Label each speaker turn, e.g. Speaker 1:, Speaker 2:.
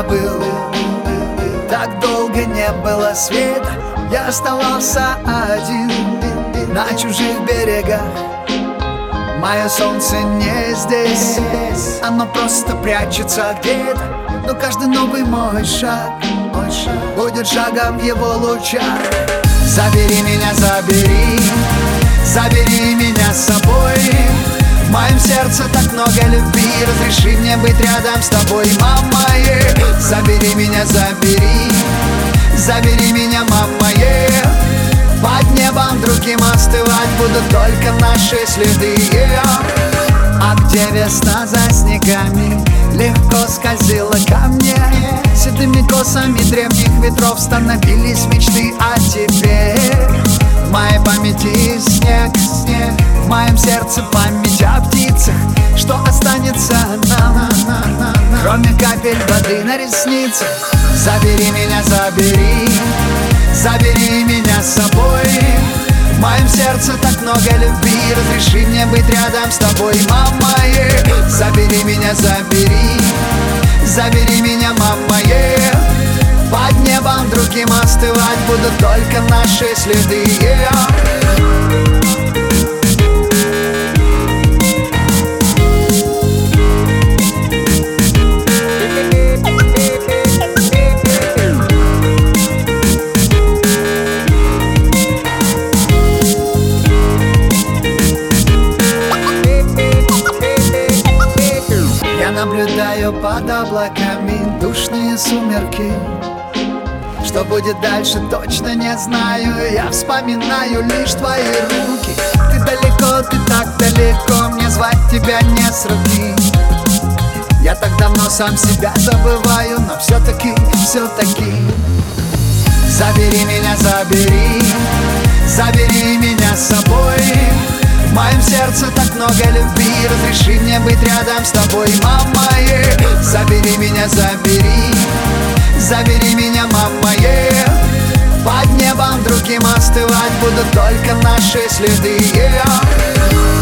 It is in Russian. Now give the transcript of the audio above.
Speaker 1: забыл. Так долго не было света, я оставался один на чужих берегах. Мое солнце не здесь, оно просто прячется где-то. Но каждый новый мой шаг будет шагом в его лучах. Забери меня, забери, забери меня с собой. В моем сердце так много любви, разреши мне быть рядом с тобой, мама. Забери меня, забери, забери меня, мама. Под небом другим остывать будут только наши следы. А где весна за снегами легко скользила ко мне, седыми косами древних ветров становились мечты о тебе. В моей памяти снег, в моем сердце память о птицах. Что останется нам, кроме капель воды на ресницах? Забери меня, забери, забери меня с собой. В моем сердце так много любви, разреши мне быть рядом с тобой, мама. Забери меня, забери, забери меня, мама. Под небом другим остывать будут только наши следы. Наблюдаю под облаками душные сумерки. Что будет дальше, точно не знаю. Я вспоминаю лишь твои руки. Ты далеко, ты так далеко, мне звать тебя не сравни. Я так давно сам себя забываю, но все-таки забери меня, забери, забери меня с собой. В моем сердце так много любви, разреши мне быть рядом с тобой, мама. Забери меня, забери, забери меня, мама. Под небом другим остывать будут только наши следы.